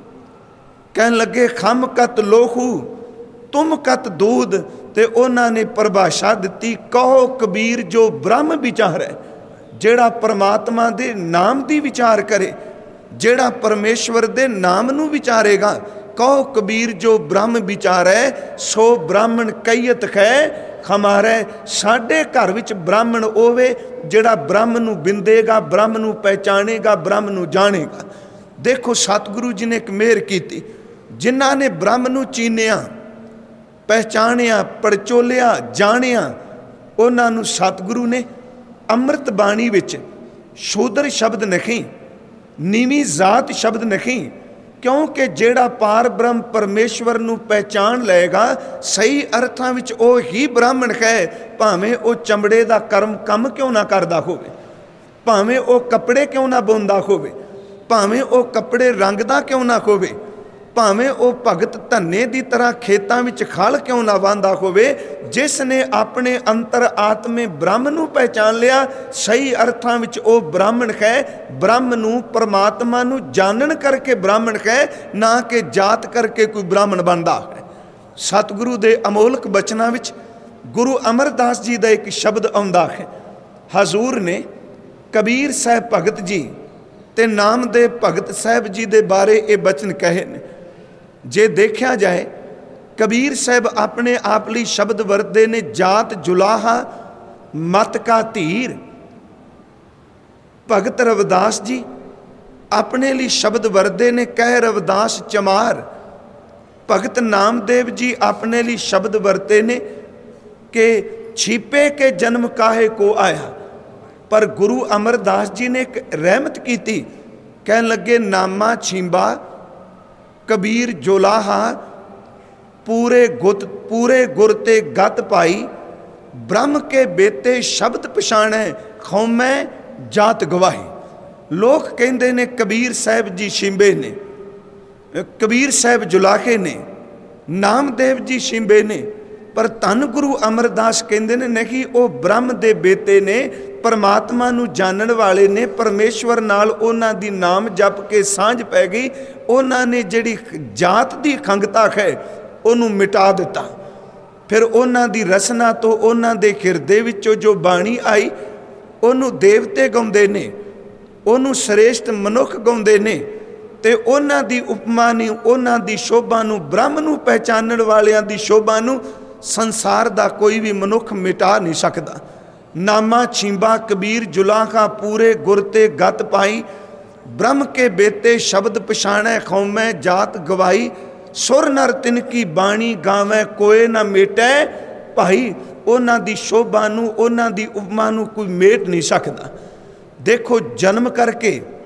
कहन लगे खम कत लोहू तुम कत दूध, ते उन्हां ने परिभाषा दिती, कहो कबीर जो ब्रह्म विचार है, जेड़ा परमात्मा दे नाम दी विचार करे, जेड़ा परमेश्वर दे नाम नू विचारेगा, कहो कबीर जो ब्रह्म विचार है, सो ब्राह्मण कैयत है हमारे। साडे घर विच ब्राह्मण होवे जेड़ा ब्रह्म नू बिंदेगा, ब्रह्म नू पहचानेगा, ब्रह्म नू जानेगा। देखो सतगुरु जी ने एक मेहर की, जिन्हां ने ब्रह्म नू चीनिया, पहचानिया, पड़चोलिया, जानिया, उन्हां नू सतगुरु ने अमृत बाणी विच शूदर शब्द नहीं, नीवी जात शब्द नहीं, क्योंकि जेड़ा पार ब्रह्म परमेश्वर नू पहचान लेगा, सही अर्थां विच ओ ही ब्राह्मण है, भावें ओ चमड़े दा कर्म कम क्यों ना करदा होवे, भावें ओ कपड़े क्यों ना बुनदा होवे, भावें ओ कपड़े रंगदा क्यों ना होवे, भावें ओ भगत धन्ने दी तरह खेतां विच खल क्यों ना वांदा होवे, जिसने अपने अंतर आत्मे ब्रह्म नू पहचान लिया, सही अर्थां विच ओ ब्राह्मण है। ब्रह्म नू परमात्मा नू जानन करके ब्राह्मण है, ना कि जात करके कोई ब्राह्मण बनदा है। सतगुरु दे अमोलक बचनां विच गुरु अमरदास जी दा एक शब्द आउंदा है। हजूर ने कबीर साहब भगत जी ते नामदेव भगत साहब जी दे बारे ये बचन कहे ने। जे देखा जाए कबीर साहब अपने आप लिए शब्द वरतते ने, जात जुलाहा मत का धीर। भगत रविदास जी अपने लिए शब्द वरतते ने, कह रविदास चमार। भगत नामदेव जी अपने लिए शब्द वरते ने कि छिपे के जन्म काहे को आया। पर गुरु अमरदास जी ने एक रहमत की थी, कह लगे नामा छिंबा कबीर जोलाहा, पूरे गुत पूरे गुर ते गत पाई, ब्रह्म के बेते शब्द पछाणे, खौमै जात गवाही। लोग कहते ने कबीर साहब जी शिंबे ने, कबीर साहब जुलाखे ने, नामदेव जी शिंबे ने, पर धन गुरु अमरदास कहते ने नहीं, वो ब्रह्म दे बेटे ने, परमात्मा नू जानन वाले ने। परमेश्वर नाल उन्हां दी नाम जप के सांझ पै गई, उन्हां ने जिहड़ी जात दी खंगता है उन्हूं मिटा दिता। फिर उन्हां दी रसना तो उन्हां दे हिरदे विचों जो बाणी आई, उन्हूं देवते गाउंदे ने, उन्हूं श्रेष्ठ मनुख गाउंदे ने, ते उन्हां दी उपमा नूं, उन्हां दी शोभा नूं, ब्रह्म नूं पहचानण वालियां दी शोभा नूं संसार दा कोई भी मनुख मिटा नहीं सकदा। नामा छिंबा कबीर जुलाखा, पूरे गुर ते गत पाई, ब्रह्म के बेते शब्द पछाणै, खौमै जात गवाई, सुर नर तिनकी बाणी गावै, कोई ना मेटै भाई। उन्हां दी शोभा नूं, उन्हां दी उपमा नूं कोई मेट नहीं सकदा। देखो जन्म करके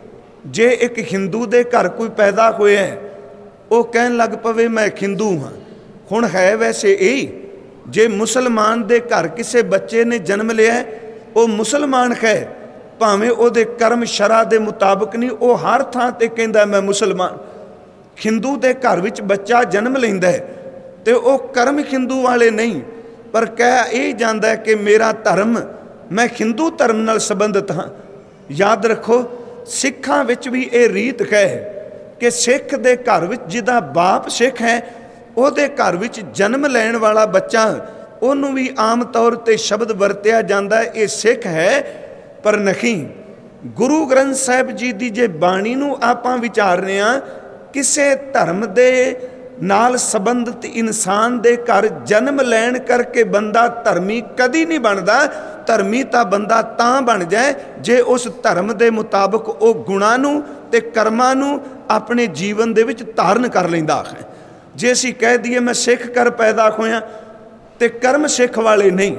ਜੇ ਇੱਕ ਹਿੰਦੂ ਦੇ ਘਰ ਕੋਈ ਪੈਦਾ ਹੋਇਆ ਉਹ ਕਹਿਣ ਲੱਗ ਪਵੇ ਮੈਂ ਹਿੰਦੂ ਹਾਂ। ਹੁਣ ਹੈ ਵੈਸੇ ਇਹ, ਜੇ ਮੁਸਲਮਾਨ ਦੇ ਘਰ ਕਿਸੇ ਬੱਚੇ ਨੇ ਜਨਮ ਲਿਆ ਉਹ ਮੁਸਲਮਾਨ ਹੈ, ਭਾਵੇਂ ਉਹਦੇ ਕਰਮ ਸ਼ਰਾ ਦੇ ਮੁਤਾਬਕ ਨਹੀਂ, ਉਹ ਹਰ ਥਾਂ ਤੇ ਕਹਿੰਦਾ ਮੈਂ ਮੁਸਲਮਾਨ। ਹਿੰਦੂ ਦੇ ਘਰ ਵਿੱਚ ਬੱਚਾ ਜਨਮ ਲੈਂਦਾ ਤੇ ਉਹ ਕਰਮ ਹਿੰਦੂ ਵਾਲੇ ਨਹੀਂ, ਪਰ ਕਹਿ ਇਹ ਜਾਂਦਾ ਕਿ ਮੇਰਾ ਧਰਮ, ਮੈਂ ਹਿੰਦੂ ਧਰਮ ਨਾਲ ਸੰਬੰਧਿਤ ਹਾਂ। ਯਾਦ ਰੱਖੋ, ਸਿੱਖਾਂ ਵਿੱਚ ਵੀ ਇਹ ਰੀਤ ਹੈ ਕਿ ਸਿੱਖ ਦੇ ਘਰ ਵਿੱਚ ਜਿਹਦਾ ਬਾਪ ਸਿੱਖ ਹੈ ਉਹਦੇ ਘਰ ਵਿੱਚ ਜਨਮ ਲੈਣ ਵਾਲਾ ਬੱਚਾ, ਉਹਨੂੰ ਵੀ ਆਮ ਤੌਰ 'ਤੇ ਸ਼ਬਦ ਵਰਤਿਆ ਜਾਂਦਾ ਹੈ ਇਹ ਸਿੱਖ ਹੈ। ਪਰ ਨਹੀਂ, ਗੁਰੂ ਗ੍ਰੰਥ ਸਾਹਿਬ ਜੀ ਦੀ ਜੇ ਬਾਣੀ ਨੂੰ ਆਪਾਂ ਵਿਚਾਰਨੇ ਹਾਂ, ਕਿਸੇ ਧਰਮ ਦੇ ਨਾਲ ਸੰਬੰਧਿਤ ਇਨਸਾਨ ਦੇ ਘਰ ਜਨਮ ਲੈਣ ਕਰਕੇ ਬੰਦਾ ਧਰਮੀ ਕਦੀ ਨਹੀਂ ਬਣਦਾ। ਧਰਮੀ ਤਾਂ ਬੰਦਾ ਤਾਂ ਬਣ ਜਾਏ ਜੇ ਉਸ ਧਰਮ ਦੇ ਮੁਤਾਬਕ ਉਹ ਗੁਣਾਂ ਨੂੰ ਤੇ ਕਰਮਾਂ ਨੂੰ ਆਪਣੇ ਜੀਵਨ ਦੇ ਵਿੱਚ ਧਾਰਨ ਕਰ ਲੈਂਦਾ ਹੈ। ਜੇ ਅਸੀਂ ਕਹਿ ਦਈਏ ਮੈਂ ਸਿੱਖ ਕਰ ਪੈਦਾ ਹੋਇਆ ਤੇ ਕਰਮ ਸਿੱਖ ਵਾਲੇ ਨਹੀਂ,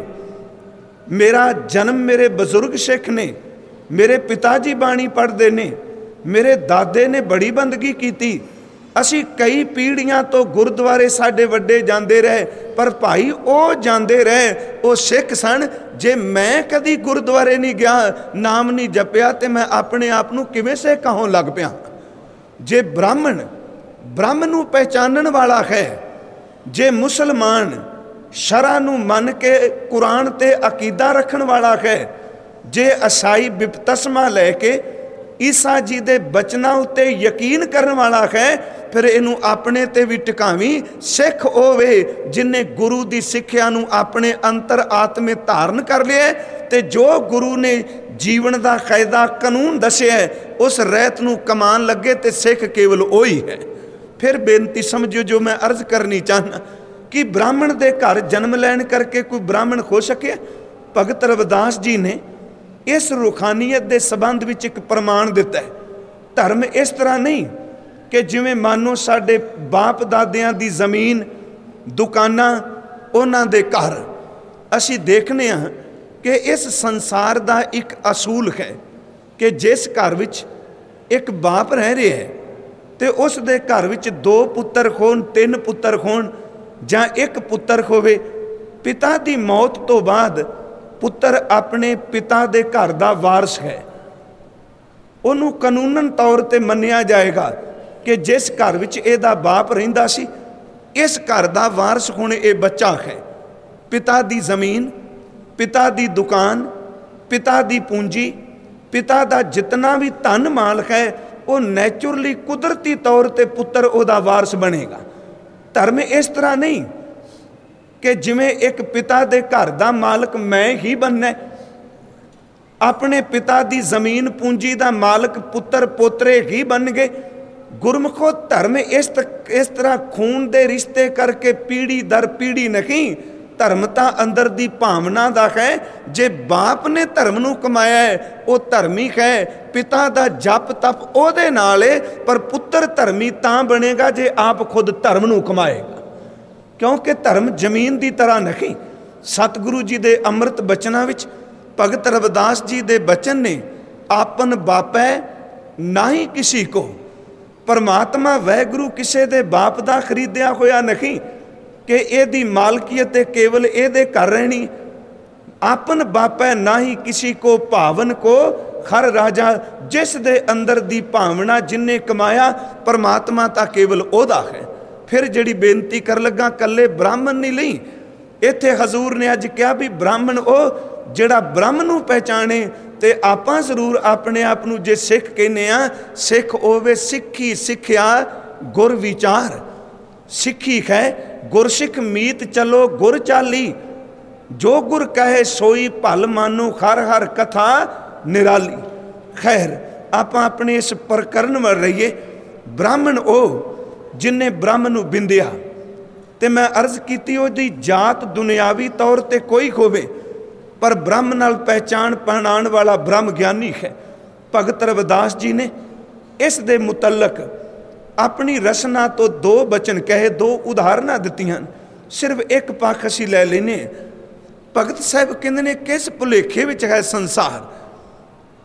ਮੇਰਾ ਜਨਮ ਮੇਰੇ ਬਜ਼ੁਰਗ ਸਿੱਖ ਨੇ, ਮੇਰੇ ਪਿਤਾ ਜੀ ਬਾਣੀ ਪੜ੍ਹਦੇ ਨੇ, ਮੇਰੇ ਦਾਦੇ ਨੇ ਬੜੀ ਬੰਦਗੀ ਕੀਤੀ, ਅਸੀਂ ਕਈ ਪੀੜ੍ਹੀਆਂ ਤੋਂ ਗੁਰਦੁਆਰੇ ਸਾਡੇ ਵੱਡੇ ਜਾਂਦੇ ਰਹੇ, ਪਰ ਭਾਈ ਉਹ ਜਾਂਦੇ ਰਹੇ, ਉਹ ਸਿੱਖ ਸਨ। ਜੇ ਮੈਂ ਕਦੀ ਗੁਰਦੁਆਰੇ ਨਹੀਂ ਗਿਆ, ਨਾਮ ਨਹੀਂ ਜਪਿਆ, ਤੇ ਮੈਂ ਆਪਣੇ ਆਪ ਨੂੰ ਕਿਵੇਂ ਸਿੱਖ ਕਹਾਉਣ ਲੱਗ ਪਿਆ? ਜੇ ਬ੍ਰਾਹਮਣ ਬ੍ਰਹਮ ਨੂੰ ਪਹਿਚਾਨਣ ਵਾਲਾ ਹੈ, ਜੇ ਮੁਸਲਮਾਨ ਸ਼ਰ੍ਹਾ ਨੂੰ ਮੰਨ ਕੇ ਕੁਰਾਨ ਤੇ ਅਕੀਦਾ ਰੱਖਣ ਵਾਲਾ ਹੈ, ਜੇ ਈਸਾਈ ਬਿਪਤਸਮਾ ਲੈ ਕੇ ਈਸਾ ਜੀ ਦੇ ਬਚਨਾਂ ਉੱਤੇ ਯਕੀਨ ਕਰਨ ਵਾਲਾ ਹੈ, ਫਿਰ ਇਹਨੂੰ ਆਪਣੇ ਤੇ ਵੀ ਟਿਕਾਵੀਂ। ਸਿੱਖ ਹੋਵੇ ਜਿਨ੍ਹੇ ਗੁਰੂ ਦੀ ਸਿੱਖਿਆ ਨੂੰ ਆਪਣੇ ਅੰਤਰ ਆਤਮੇ ਧਾਰਨ ਕਰ ਲਿਆ ਤੇ ਜੋ ਗੁਰੂ ਨੇ ਜੀਵਨ ਦਾ ਕਾਇਦਾ ਕਾਨੂੰਨ ਦੱਸਿਆ ਉਸ ਰਹਿਤ ਨੂੰ ਕਮਾਨ ਲੱਗੇ, ਤੇ ਸਿੱਖ ਕੇਵਲ ਉਹੀ ਹੈ। ਫਿਰ ਬੇਨਤੀ ਸਮਝਿਓ ਜੋ ਮੈਂ ਅਰਜ਼ ਕਰਨੀ ਚਾਹੁੰਦਾ ਕਿ ਬ੍ਰਾਹਮਣ ਦੇ ਘਰ ਜਨਮ ਲੈਣ ਕਰਕੇ ਕੋਈ ਬ੍ਰਾਹਮਣ ਹੋ ਸਕਿਆ? ਭਗਤ ਰਵਿਦਾਸ ਜੀ ਨੇ ਇਸ ਰੂਖਾਨੀਅਤ ਦੇ ਸੰਬੰਧ ਵਿੱਚ ਇੱਕ ਪ੍ਰਮਾਣ ਦਿੱਤਾ ਹੈ। ਧਰਮ ਇਸ ਤਰ੍ਹਾਂ ਨਹੀਂ ਕਿ ਜਿਵੇਂ ਮਾਨੋ ਸਾਡੇ ਬਾਪ ਦਾਦਿਆਂ ਦੀ ਜ਼ਮੀਨ, ਦੁਕਾਨਾਂ, ਉਹਨਾਂ ਦੇ ਘਰ। ਅਸੀਂ ਦੇਖਦੇ ਹਾਂ ਕਿ ਇਸ ਸੰਸਾਰ ਦਾ ਇੱਕ ਅਸੂਲ ਹੈ ਕਿ ਜਿਸ ਘਰ ਵਿੱਚ ਇੱਕ ਬਾਪ ਰਹਿ ਰਿਹਾ ਹੈ ਤੇ ਉਸ ਦੇ ਘਰ ਵਿੱਚ ਦੋ ਪੁੱਤਰ ਹੋਣ, ਤਿੰਨ ਪੁੱਤਰ ਹੋਣ ਜਾਂ ਇੱਕ ਪੁੱਤਰ ਹੋਵੇ, ਪਿਤਾ ਦੀ ਮੌਤ ਤੋਂ ਬਾਅਦ ਪੁੱਤਰ ਆਪਣੇ ਪਿਤਾ ਦੇ ਘਰ ਦਾ ਵਾਰਸ ਹੈ। ਉਹਨੂੰ ਕਾਨੂੰਨਨ ਤੌਰ ਤੇ ਮੰਨਿਆ ਜਾਏਗਾ ਕਿ ਜਿਸ ਘਰ ਵਿੱਚ ਇਹਦਾ ਬਾਪ ਰਹਿੰਦਾ ਸੀ, ਇਸ ਘਰ ਦਾ ਵਾਰਸ ਹੁਣ ਇਹ ਬੱਚਾ ਹੈ। ਪਿਤਾ ਦੀ ਜ਼ਮੀਨ, ਪਿਤਾ ਦੀ ਦੁਕਾਨ, ਪਿਤਾ ਦੀ ਪੂੰਜੀ, ਪਿਤਾ ਦਾ ਜਿਤਨਾ ਵੀ ਧਨ ਮਾਲ ਹੈ, ਉਹ ਨੈਚੁਰਲੀ ਕੁਦਰਤੀ ਤੌਰ ਤੇ ਪੁੱਤਰ ਉਹਦਾ ਵਾਰਸ ਬਣੇਗਾ। ਧਰਮ ਇਸ ਤਰ੍ਹਾਂ ਨਹੀਂ ਕਿ ਜਿਵੇਂ ਇੱਕ ਪਿਤਾ ਦੇ ਘਰ ਦਾ ਮਾਲਕ ਮੈਂ ਹੀ ਬਣਨਾ, ਆਪਣੇ ਪਿਤਾ ਦੀ ਜ਼ਮੀਨ ਪੂੰਜੀ ਦਾ ਮਾਲਕ ਪੁੱਤਰ ਪੋਤਰੇ ਹੀ ਬਣ ਗਏ। ਗੁਰਮੁਖੋ, ਧਰਮ ਇਸ ਇਸ ਤਰ੍ਹਾਂ ਖੂਨ ਦੇ ਰਿਸ਼ਤੇ ਕਰਕੇ ਪੀੜ੍ਹੀ ਦਰ ਪੀੜ੍ਹੀ ਨਹੀਂ। ਧਰਮ ਤਾਂ ਅੰਦਰ ਦੀ ਭਾਵਨਾ ਦਾ ਹੈ। ਜੇ ਬਾਪ ਨੇ ਧਰਮ ਨੂੰ ਕਮਾਇਆ ਹੈ ਉਹ ਧਰਮੀ ਹੈ, ਪਿਤਾ ਦਾ ਜਪ ਤਪ ਉਹਦੇ ਨਾਲ ਹੈ, ਪਰ ਪੁੱਤਰ ਧਰਮੀ ਤਾਂ ਬਣੇਗਾ ਜੇ ਆਪ ਖੁਦ ਧਰਮ ਨੂੰ ਕਮਾਏਗਾ। ਕਿਉਂਕਿ ਧਰਮ ਜ਼ਮੀਨ ਦੀ ਤਰ੍ਹਾਂ ਨਹੀਂ। ਸਤਿਗੁਰੂ ਜੀ ਦੇ ਅੰਮ੍ਰਿਤ ਬਚਨਾਂ ਵਿੱਚ ਭਗਤ ਰਵਿਦਾਸ ਜੀ ਦੇ ਬਚਨ ਨੇ, ਆਪਨ ਬਾਪੈ ਨਾਹੀ ਕਿਸੀ ਕੋ। ਪਰਮਾਤਮਾ ਵਾਹਿਗੁਰੂ ਕਿਸੇ ਦੇ ਬਾਪ ਦਾ ਖਰੀਦਿਆ ਹੋਇਆ ਨਹੀਂ ਕਿ ਇਹਦੀ ਮਾਲਕੀਅਤ ਤੇ ਕੇਵਲ ਇਹਦੇ ਘਰ ਰਹਿਣੀ। ਆਪਨ ਬਾਪੈ ਨਾਹੀ ਕਿਸੀ ਕੋ ਭਾਵਨ ਕੋ ਖਰ ਰਾਜਾ। ਜਿਸ ਦੇ ਅੰਦਰ ਦੀ ਭਾਵਨਾ ਜਿਨਨੇ ਕਮਾਇਆ, ਪਰਮਾਤਮਾ ਤਾਂ ਕੇਵਲ ਉਹਦਾ ਹੈ। ਫਿਰ ਜਿਹੜੀ ਬੇਨਤੀ ਕਰ ਲੱਗਾ, ਕੱਲੇ ਬ੍ਰਾਹਮਣ ਨਹੀਂ ਲਈ। ਇੱਥੇ ਹਜ਼ੂਰ ਨੇ ਅੱਜ ਕਿਹਾ ਵੀ ਬ੍ਰਾਹਮਣ ਉਹ ਜਿਹੜਾ ਬ੍ਰਹਮ ਨੂੰ ਪਹਿਚਾਣੇ। ਤੇ ਆਪਾਂ ਜ਼ਰੂਰ ਆਪਣੇ ਆਪ ਨੂੰ ਜੇ ਸਿੱਖ ਕਹਿੰਦੇ ਆ, ਸਿੱਖ ਹੋਵੇ ਸਿੱਖੀ ਸਿੱਖਿਆ ਗੁਰ ਵਿਚਾਰ। ਸਿੱਖੀ ਹੈ ਗੁਰਸਿੱਖ ਮੀਤ ਚਲੋ ਗੁਰ ਚਾਲੀ। ਜੋ ਗੁਰ ਕਹੇ ਸੋਈ ਭਲ ਮਾਨੋ, ਹਰ ਹਰ ਕਥਾ ਨਿਰਾਲੀ। ਖੈਰ, ਆਪਾਂ ਆਪਣੇ ਇਸ ਪ੍ਰਕਰਨ ਵੱਲ ਰਹੀਏ। ਬ੍ਰਾਹਮਣ ਉਹ ਜਿਨਨੇ ਬ੍ਰਹਮ ਨੂੰ ਬਿੰਦਿਆ। ਤੇ ਮੈਂ ਅਰਜ਼ ਕੀਤੀ ਉਹਦੀ ਜਾਤ ਦੁਨਿਆਵੀ ਤੌਰ ਤੇ ਕੋਈ ਹੋਵੇ, ਪਰ ਬ੍ਰਹਮ ਨਾਲ ਪਹਿਚਾਣ ਪਛਾਣ ਵਾਲਾ ਬ੍ਰਹਮ ਗਿਆਨੀ ਹੈ। ਭਗਤ ਰਵਿਦਾਸ ਜੀ ਨੇ ਇਸ ਦੇ ਮੁਤਲਕ ਆਪਣੀ ਰਸਨਾ ਤੋਂ ਦੋ ਬਚਨ ਕਹੇ, ਦੋ ਉਦਾਹਰਨਾਂ ਦਿੱਤੀਆਂ। ਸਿਰਫ ਇੱਕ ਪੱਖ ਅਸੀਂ ਲੈ ਲੈਨੇ। ਭਗਤ ਸਾਹਿਬ ਕਹਿੰਦੇ ਨੇ, ਕਿਸ ਭੁਲੇਖੇ ਵਿੱਚ ਹੈ ਸੰਸਾਰ।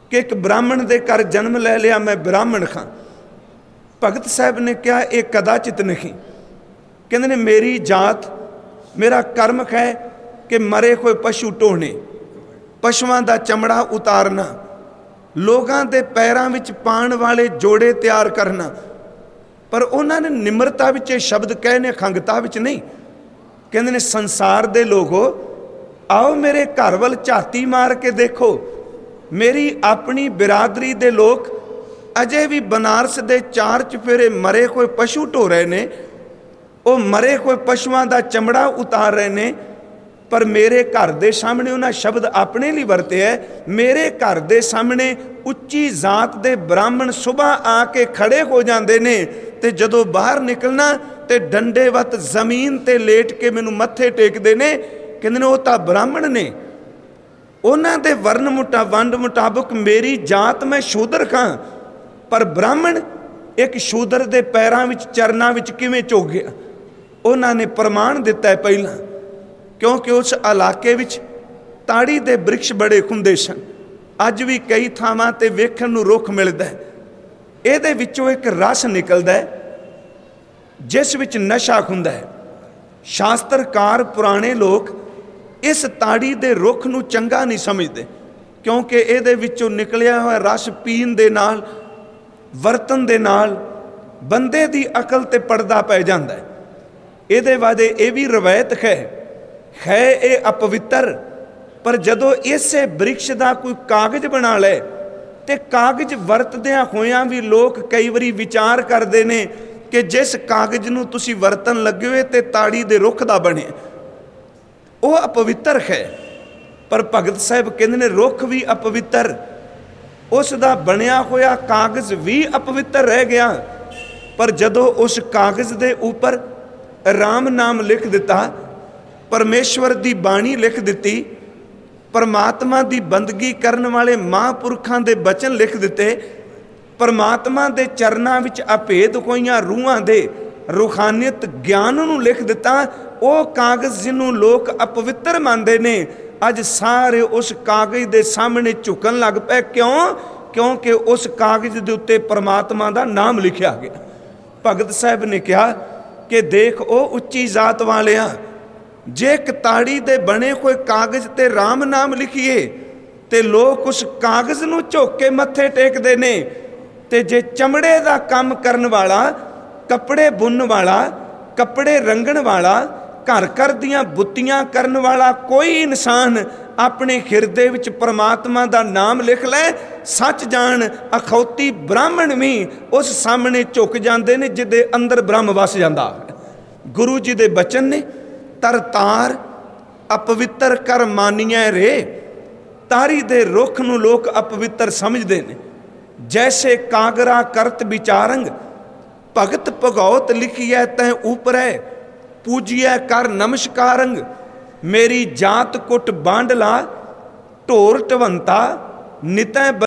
कि एक ब्राह्मण के घर जन्म ले लिया, मैं ब्राह्मण खां। भगत साहब ने कहा ये कदाचित नहीं। कहते ने मेरी जात, मेरा कर्म है कि मरे हुए पशु ढोने, पशुओं का चमड़ा उतारना, लोगों के पैरों में पाण वाले जोड़े तैयार करना। पर उन्होंने निम्रता विच शब्द कहने, खंगता विच नहीं। कहते ने संसार दे लोगो, आओ मेरे घर वल झाती मार के देखो, मेरी अपनी बिरादरी दे लोग अजे भी बनारस दे चार चफेरे मरे हुए पशु ढो रहे ने, वो मरे हुए पशुओं का चमड़ा उतार रहे ने। पर मेरे घर दे सामने उन्हें शब्द अपने लिए वरते है। मेरे घर दे सामने उच्ची जात दे ब्राह्मण सुबह आके खड़े हो जाते ने, ते जदों बाहर निकलना ते डंडेवत जमीन ते लेट के मैनू मत्थे टेकते ने। कहते ने वो तो ब्राह्मण ने, उन्हां दे वर्ण मुटा वंड मुताबक मेरी जात मैं शूदर खां, पर ब्राह्मण एक शूदर दे पैरां विच चरनां विच किवें चुग गया। उन्होंने प्रमाण दिता है पहला, क्योंकि उस इलाके विच ताड़ी दे वृक्ष बड़े हुंदे सन। अज भी कई थावां ते वेखण नूं रुख मिलदा है। इहदे विचों एक रस निकलदा है जिस विच नशा हुंदा है। शास्त्रकार पुराने लोग इस ताड़ी दे रुख नूं चंगा नहीं समझते, क्योंकि इहदे विचों निकलिया होया रस पीण दे नाल, वरतन दे नाल बंदे दी अकल ते पर्दा पै जांदा है। इहदे वादे ये भी रवायत है है ये अपवित्र, पर जदों इसे वृक्ष का कोई कागज बना ले तो कागज वरतदियां होयां भी लोग कई बारी विचार करते हैं कि जिस कागज नूं तुसीं वरतन लगे हो तो ताड़ी दे रुख दा बने, वो अपवित्र है। पर भगत साहब कहते हैं रुख भी अपवित्र, उसका बनया होया कागज भी अपवित्र रह गया। पर जदों उस कागज दे उपर राम नाम लिख दिता, परमेश्वर की बाणी लिख दी, परमात्मा की बंदगी करने वाले महापुरखों के बचन लिख दिते, परमात्मा के चरणों विच अभेद होइयां रूहां दे रूहानियत ज्ञान नूं लिख दिता। वो कागज जिन्हों लोग अपवित्र मानते ने, अज सारे उस कागज के सामने झुकन लग पे। क्यों? क्योंकि उस कागज के उत्ते परमात्मा का नाम लिखा गया। भगत साहब ने कहा कि देख ओ उच्ची जात वालिया, जे एक ताड़ी दे बने कोई कागज ते राम नाम लिखिए ते लोग उस कागज नूं झुक के मत्थे टेकदे ने, ते जे चमड़े का काम करन वाला, कपड़े बुनन वाला, कपड़े रंगण वाला, घर घर दियां बुत्तियां करन वाला कोई इंसान अपने हिरदे विच परमात्मा का नाम लिख ले, सच जान अखौती ब्राह्मण भी उस सामने झुक जाते हैं जिदे अंदर ब्रह्म वस जाता है। गुरु जी दे बचन ने, तरतार अपवित्र कर मानिया रे, तारी दे रुख नूं लोग अपवित्र समझते हैं। जैसे कागरा करत विचारंग, भगत भगौत लिखिए तैं ऊपरै, पूजिए कर नमस्कारंग। मेरी जात कुट बांडला, ढोर ढवंता नितै